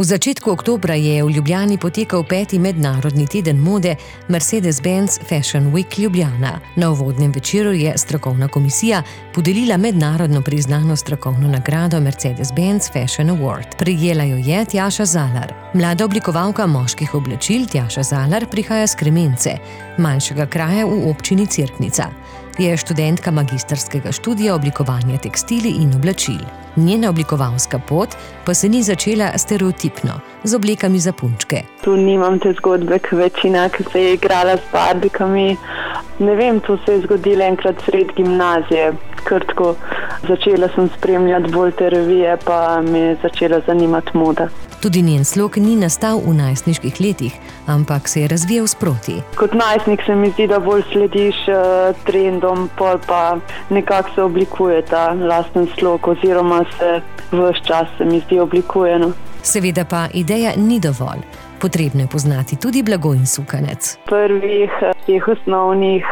V začetku oktobra je v Ljubljani potekal 5. mednarodni teden mode Mercedes-Benz Fashion Week Ljubljana. Na uvodnem večeru je strokovna komisija podelila mednarodno priznano strokovno nagrado Mercedes-Benz Fashion Award. Prejela jo je Tjaša Zalar. Mlada oblikovalka moških oblačil Tjaša Zalar prihaja s Kremence, manjšega kraja v občini Cerknica. Je študentka magistrskega študija oblikovanja tekstili in oblačil. Njena oblikovalska pot pa se ni začela stereotipno, z oblekami za punčke. Tu nimam te zgodbe, kot večina, ki se je igrala s barbikami. Ne vem, to se je zgodilo enkrat sred gimnazije. Krtko začela sem spremljati bolj te revije, pa me je začela zanimati moda. Tudi njen slog ni nastal v najstniških letih, ampak se je razvijal sproti. Kot najstnik se mi zdi, da bolj slediš trendom, pol pa nekako se oblikuje ta lasten slog, oziroma se ves čas se mi zdi oblikujeno. Seveda pa ideja ni dovolj. Potrebno je poznati tudi blago in sukanec. Prvih teh osnovnih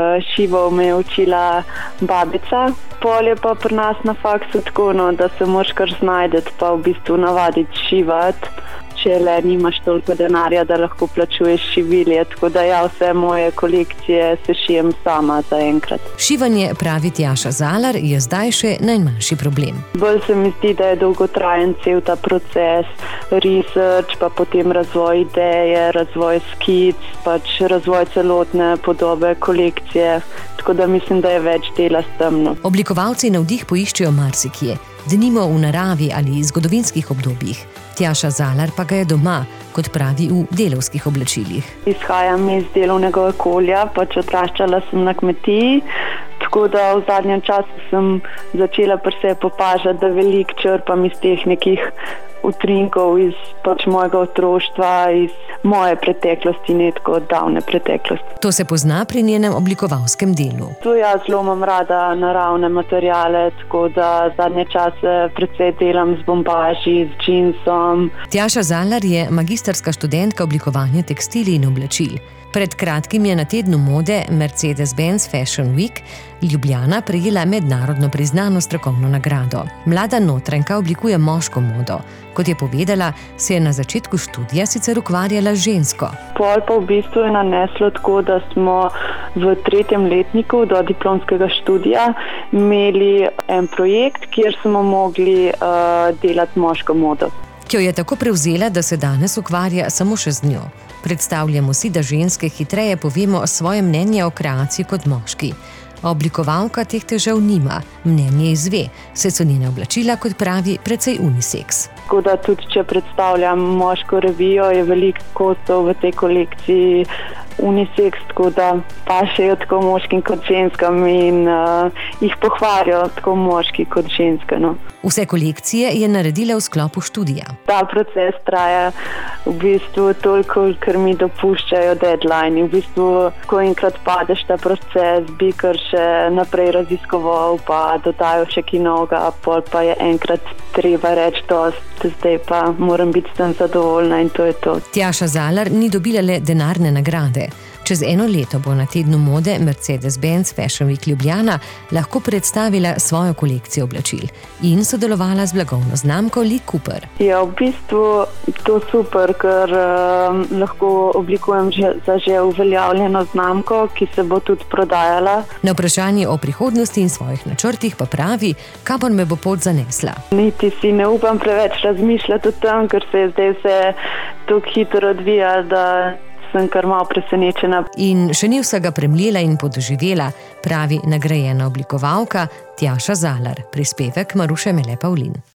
šivov me je učila babica. Pol je pa pri nas na faksu tako, da se moraš kar znajdeti, pa v bistvu navaditi šivati. Če le nimaš toliko denarja, da lahko plačuješ šivilje, tako da vse moje kolekcije se šijem sama zaenkrat. Šivanje, pravi Tjaša Zalar, je zdaj še najmanjši problem. Bolj se mi zdi, da je dolgotrajen cel ta proces, research, pa potem razvoj ideje, razvoj skic, razvoj celotne podobe kolekcije, tako da mislim, da je več dela s tem. Oblikovalci navdih poiščejo marsikje, denimo v naravi ali zgodovinskih obdobjih. Tjaša Zalar pa ga je doma, kot pravi, v delavskih oblačilih. Izhajam iz delovnega okolja, odraščala sem na kmetiji, tako da v zadnjem času sem začela pri sebi opažati, da veliko črpam iz teh nekih utrinkov iz mojega otroštva, iz moje preteklosti, ne tako davne preteklosti. To se pozna pri njenem oblikovalskem delu. Tu jaz zelo imam rada naravne materiale, tako da zadnje čase precej delam z bombaži, z džinsom. Tjaša Zalar je magistrska študentka oblikovanja tekstilij in oblačil. Pred kratkim je na tednu mode Mercedes-Benz Fashion Week Ljubljana prejela mednarodno priznano strokovno nagrado. Mlada notranjka oblikuje moško modo. Kot je povedala, se je na začetku študija sicer ukvarjala z žensko. Pol pa v bistvu je naneslo tako, da smo v 3. letniku do diplomskega študija imeli en projekt, kjer smo mogli delati moško modo. Ki jo je tako prevzela, da se danes ukvarja samo še z njo. Predstavljamo si, da ženske hitreje povemo svoje mnenje o kreaciji kot moški. Oblikovalka teh težav nima, mnenje izve, saj so njena oblačila, kot pravi, precej unisex. Tako da tudi, če predstavljam moško revijo, je veliko kosov v tej kolekciji unisex, tako da pašejo tako moškim kot ženskam in jih pohvalijo tako moški kot ženske. Vse kolekcije je naredila v sklopu študija. Ta proces traja v bistvu toliko, ker mi dopuščajo deadline. V bistvu, ko enkrat padeš ta proces, bi kar še naprej raziskoval, pa dodajo še kaj novega, pol pa je enkrat treba reči dost, zdaj pa moram biti s tem zadovoljna in to je to. Tjaša Zalar ni dobila le denarne nagrade. Čez 1 leto bo na tednu mode Mercedes-Benz Fashion Week Ljubljana lahko predstavila svojo kolekcijo oblačil in sodelovala z blagovno znamko Lee Cooper. Ja, v bistvu to super, ker lahko oblikujem za že uveljavljeno znamko, ki se bo tudi prodajala. Na vprašanje o prihodnosti in svojih načrtih pa pravi, kamor me bo pot zanesla. Niti si ne upam preveč razmišljati o tem, ker se je zdaj vse tako hitro odvija, da sem kar malo presenečena. In še ni vsega premljela in podoživela, pravi nagrajena oblikovalka Tjaša Zalar. Prispevek Maruše Mele Pavlin.